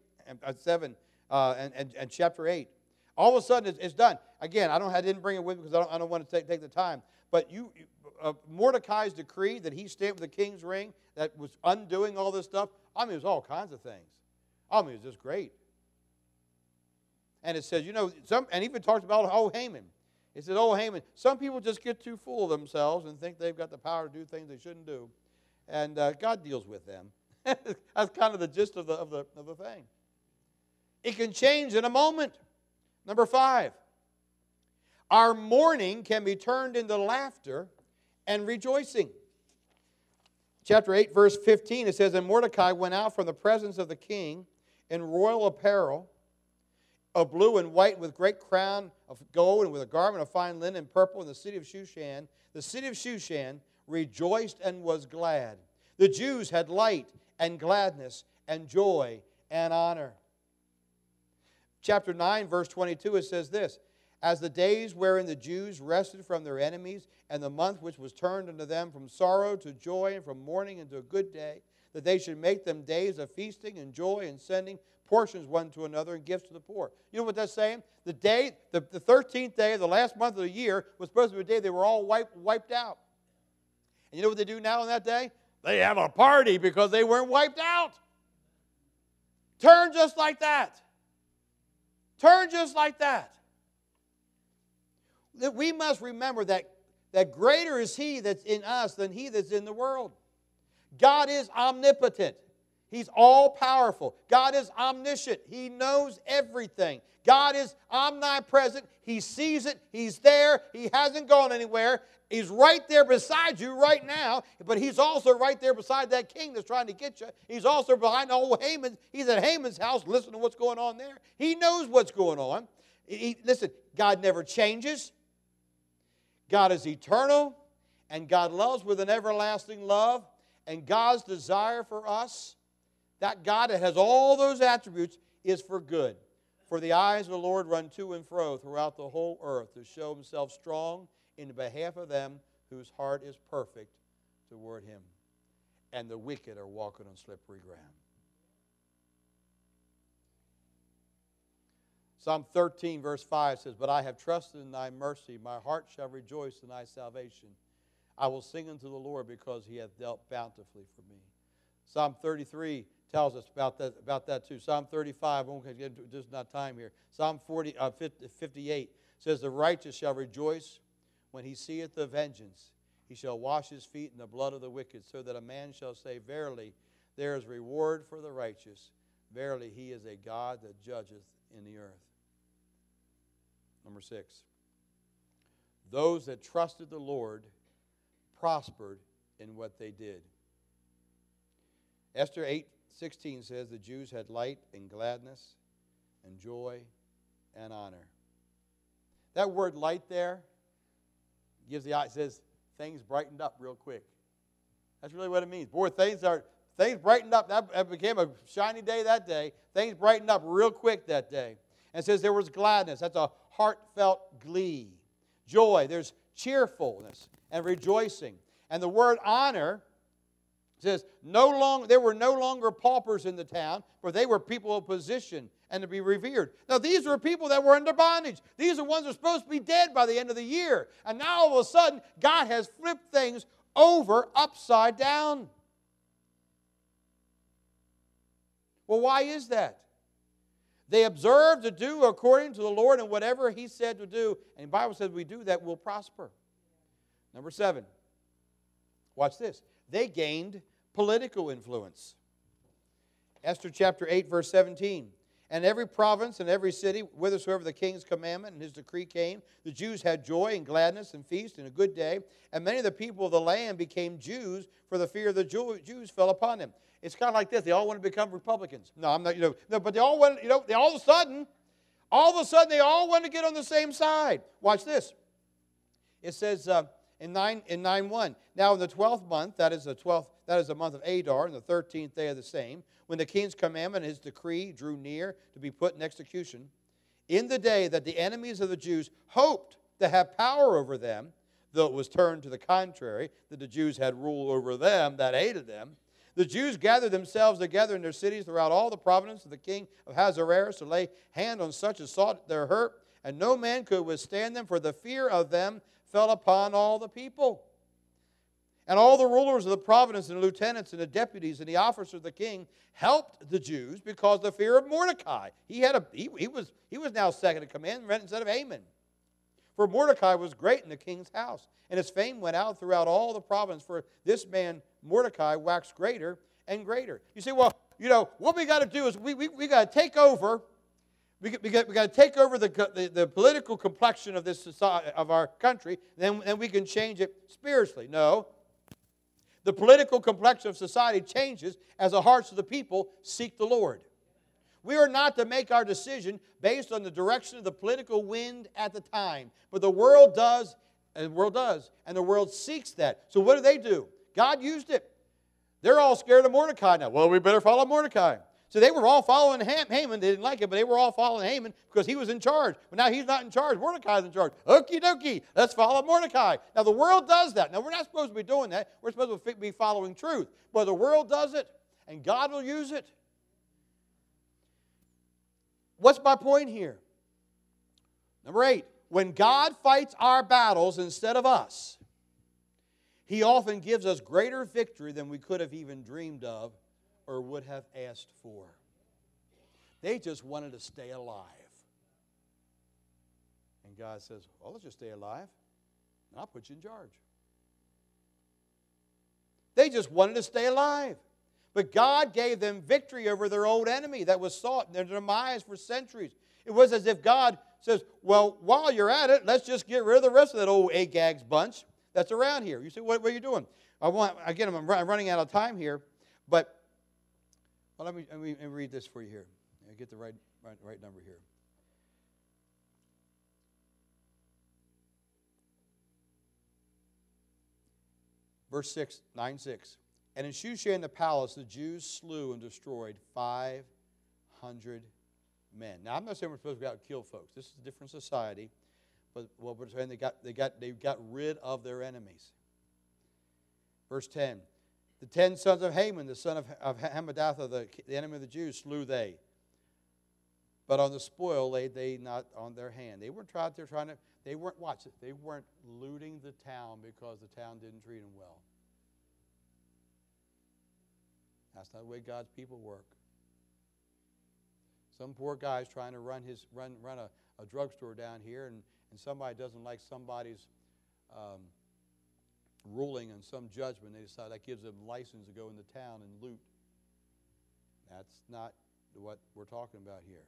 and chapter 8. All of a sudden, it's done. Again, I didn't bring it with me because I don't want to take the time. But Mordecai's decree that he stamped with the king's ring that was undoing all this stuff, I mean, it was all kinds of things. I mean, it was just great. And it says, and even talks about Haman. It says, Haman, some people just get too full of themselves and think they've got the power to do things they shouldn't do. And God deals with them. That's kind of the gist of the thing. It can change in a moment. Number 5. Our mourning can be turned into laughter and rejoicing. Chapter 8, verse 15, it says, And Mordecai went out from the presence of the king in royal apparel of blue and white, with great crown of gold, and with a garment of fine linen and purple. In the city of Shushan, rejoiced and was glad. The Jews had light and gladness and joy and honor. Chapter 9, verse 22, it says this, As the days wherein the Jews rested from their enemies, and the month which was turned unto them from sorrow to joy, and from mourning into a good day, that they should make them days of feasting and joy, and sending portions one to another and gifts to the poor. You know what that's saying? The 13th day of the last month of the year was supposed to be a day they were all wiped out. And you know what they do now on that day? They have a party because they weren't wiped out. Turn just like that. Turn just like that. We must remember that greater is He that's in us than he that's in the world. God is omnipotent. He's all-powerful. God is omniscient. He knows everything. God is omnipresent. He sees it. He's there. He hasn't gone anywhere. He's right there beside you right now, but He's also right there beside that king that's trying to get you. He's also behind old Haman. He's at Haman's house listening to what's going on there. He knows what's going on. Listen, God never changes. God is eternal, and God loves with an everlasting love, and God's desire for us, that God that has all those attributes, is for good. For the eyes of the Lord run to and fro throughout the whole earth to show Himself strong in behalf of them whose heart is perfect toward Him. And the wicked are walking on slippery ground. Psalm 13, verse 5 says, But I have trusted in Thy mercy. My heart shall rejoice in Thy salvation. I will sing unto the Lord because He hath dealt bountifully for me. Psalm 33 tells us about that too. Psalm 35, there's not time here. Psalm 58 says, The righteous shall rejoice when he seeth the vengeance. He shall wash his feet in the blood of the wicked, so that a man shall say, Verily, there is reward for the righteous. Verily, He is a God that judgeth in the earth. Number 6. Those that trusted the Lord prospered in what they did. Esther 8:16 says the Jews had light and gladness and joy and honor. That word light there gives the eye, it says things brightened up real quick. That's really what it means. Boy, things brightened up. That became a shiny day that day. Things brightened up real quick that day. And it says there was gladness. That's a heartfelt glee. Joy, there's cheerfulness and rejoicing. And the word honor says there were no longer paupers in the town, for they were people of position and to be revered. Now, these were people that were under bondage. These are ones that are supposed to be dead by the end of the year. And now, all of a sudden, God has flipped things over upside down. Well, why is that? They observed to do according to the Lord and whatever He said to do. And the Bible says we do that, we'll prosper. Number 7. Watch this. They gained political influence. Esther chapter 8, verse 17. And every province and every city, whithersoever the king's commandment and his decree came, the Jews had joy and gladness and feast and a good day. And many of the people of the land became Jews, for the fear of the Jews fell upon them. It's kind of like this. They all want to become Republicans. No, I'm not, no, but they all want, they all of a sudden, they all want to get on the same side. Watch this. It says in 9:1, now in the 12th month, that is the month of Adar, and the 13th day of the same, when the king's commandment and his decree drew near to be put in execution, in the day that the enemies of the Jews hoped to have power over them, though it was turned to the contrary, that the Jews had rule over them that hated them, the Jews gathered themselves together in their cities throughout all the province of the king of Ahasuerus to lay hand on such as sought their hurt, and no man could withstand them, for the fear of them fell upon all the people. And all the rulers of the province and the lieutenants and the deputies and the officers of the king helped the Jews because of the fear of Mordecai. He was now second in command instead of Haman. For Mordecai was great in the king's house, and his fame went out throughout all the province. For this man Mordecai waxed greater and greater. You say, well, what we got to do is we got to take over. We got to take over the political complexion of this society, of our country, and we can change it spiritually. No. The political complexion of society changes as the hearts of the people seek the Lord. We are not to make our decision based on the direction of the political wind at the time. But the world does, and the world seeks that. So what do? God used it. They're all scared of Mordecai now. Well, we better follow Mordecai. So they were all following Haman. They didn't like it, but they were all following Haman because he was in charge. But now he's not in charge. Mordecai's in charge. Okie dokie, let's follow Mordecai. Now the world does that. Now we're not supposed to be doing that. We're supposed to be following truth. But the world does it, and God will use it. What's my point here? Number 8, when God fights our battles instead of us, He often gives us greater victory than we could have even dreamed of or would have asked for. They just wanted to stay alive. And God says, well, let's just stay alive, and I'll put you in charge. They just wanted to stay alive. But God gave them victory over their old enemy that was sought in their demise for centuries. It was as if God says, well, while you're at it, let's just get rid of the rest of that old Agag's bunch that's around here. You say, what are you doing? I'm running out of time here, but let me read this for you here. I get the right number here. Verse 9:6. And in Shushan the palace, the Jews slew and destroyed 500 men. Now, I'm not saying we're supposed to go out and kill folks. This is a different society. But what we're saying, they got rid of their enemies. Verse 10. The 10 sons of Haman, the son of Hammedatha, the enemy of the Jews, slew they. But on the spoil laid they not on their hand. They weren't they weren't looting the town because the town didn't treat them well. That's not the way God's people work. Some poor guy's trying to run a drugstore down here, and somebody doesn't like somebody's ruling and some judgment. They decide that gives them license to go into town and loot. That's not what we're talking about here.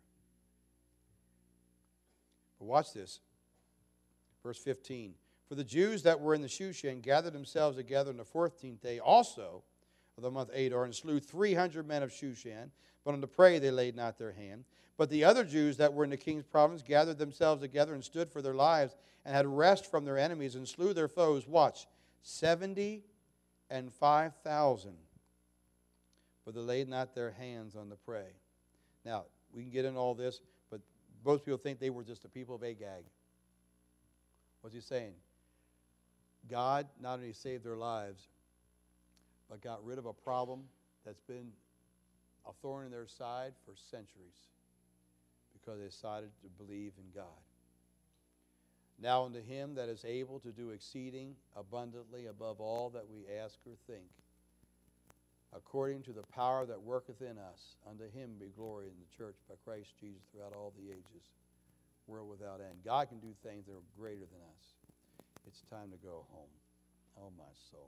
But watch this. Verse 15. For the Jews that were in the Shushan gathered themselves together on the 14th day also of the month Adar, and slew 300 men of Shushan, but on the prey they laid not their hand. But the other Jews that were in the king's province gathered themselves together and stood for their lives, and had rest from their enemies, and slew their foes. Watch, 70 and 5,000. But they laid not their hands on the prey. Now, we can get into all this, but most people think they were just the people of Agag. What's he saying? God not only saved their lives, but got rid of a problem that's been a thorn in their side for centuries because they decided to believe in God. Now unto him that is able to do exceeding abundantly above all that we ask or think, according to the power that worketh in us, unto him be glory in the church by Christ Jesus throughout all the ages, world without end. God can do things that are greater than us. It's time to go home. Oh, my soul.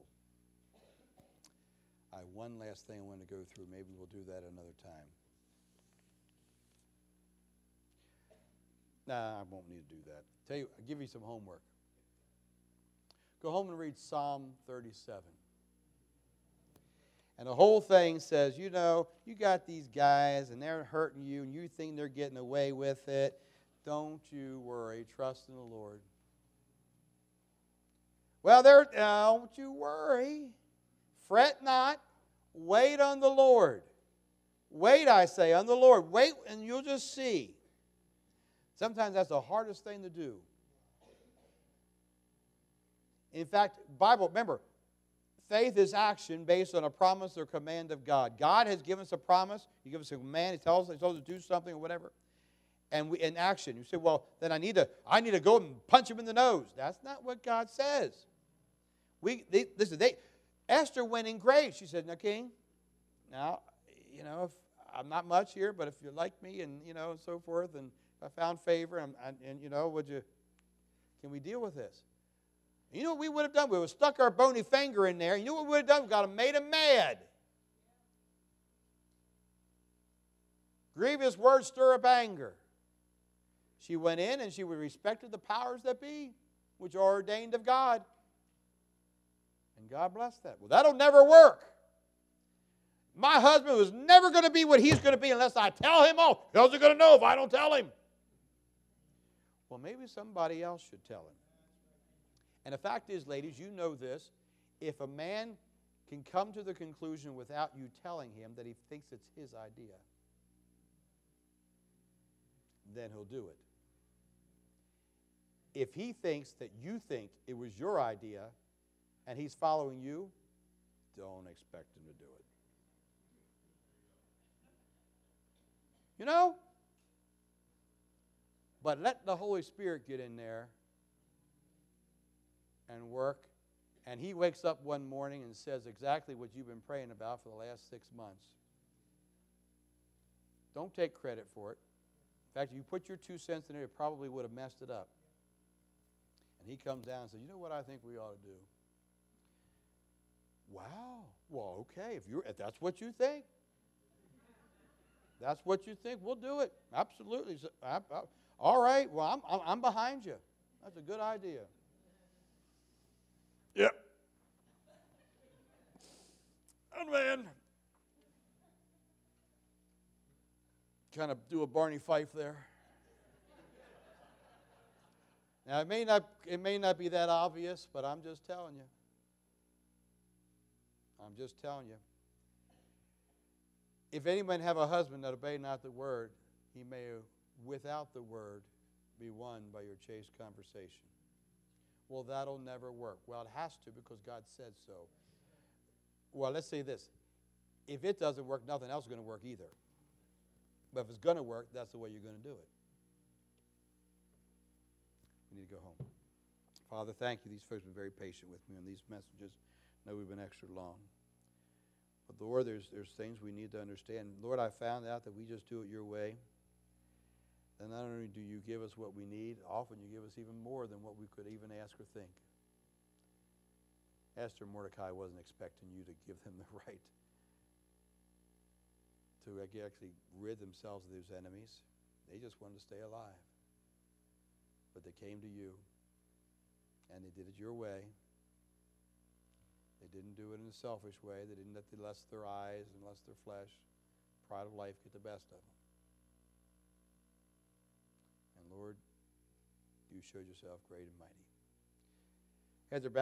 One last thing I want to go through. Maybe we'll do that another time. Nah, I won't need to do that. Tell you, I'll give you some homework. Go home and read Psalm 37. And the whole thing says, you know, you got these guys and they're hurting you and you think they're getting away with it. Don't you worry. Trust in the Lord. Well, don't you worry. Fret not. Wait on the Lord. Wait, I say, on the Lord. Wait, and you'll just see. Sometimes that's the hardest thing to do. In fact, Bible, remember, faith is action based on a promise or command of God. God has given us a promise. He gives us a command. He tells us to do something or whatever. And we in action. You say, well, then I need to go and punch him in the nose. That's not what God says. Listen, Esther went in grace. She said, now, King, now, you know, if I'm not much here, but if you like me and, you know, and so forth, and I found favor, and you know, can we deal with this? You know what we would have done? We would have stuck our bony finger in there. You know what we would have done? We got him, made him mad. Grievous words stir up anger. She went in and she respected the powers that be, which are ordained of God. And God blessed that. Well, that'll never work. My husband was never going to be what he's going to be unless I tell him. Oh, how's he going to know if I don't tell him? Well, maybe somebody else should tell him. And the fact is, ladies, you know this. If a man can come to the conclusion without you telling him that he thinks it's his idea, then he'll do it. If he thinks that you think it was your idea and he's following you, don't expect him to do it. You know? But let the Holy Spirit get in there and work. And he wakes up one morning and says exactly what you've been praying about for the last 6 months. Don't take credit for it. In fact, if you put your 2 cents in there, it probably would have messed it up. And he comes down and says, you know what I think we ought to do? Wow. Well, okay, if that's what you think. That's what you think, we'll do it. Absolutely. All right, well, I'm behind you. That's a good idea. Yep. And man, kind of do a Barney Fife there. Now, it may not be that obvious, but I'm just telling you. I'm just telling you. If anyone have a husband that obey not the word, he may, without the word, be won by your chaste conversation. Well, that'll never work. Well, it has to because God said so. Well, let's say this. If it doesn't work, nothing else is going to work either. But if it's going to work, that's the way you're going to do it. We need to go home. Father, thank you. These folks have been very patient with me on these messages. I know we've been extra long. But Lord, there's things we need to understand. Lord, I found out that we just do it your way. And not only do you give us what we need, often you give us even more than what we could even ask or think. Esther and Mordecai wasn't expecting you to give them the right to actually rid themselves of those enemies. They just wanted to stay alive. But they came to you, and they did it your way. They didn't do it in a selfish way. They didn't let the lust of their eyes and lust of their flesh, pride of life, get the best of them. And Lord, you showed yourself great and mighty. Heads are bowed.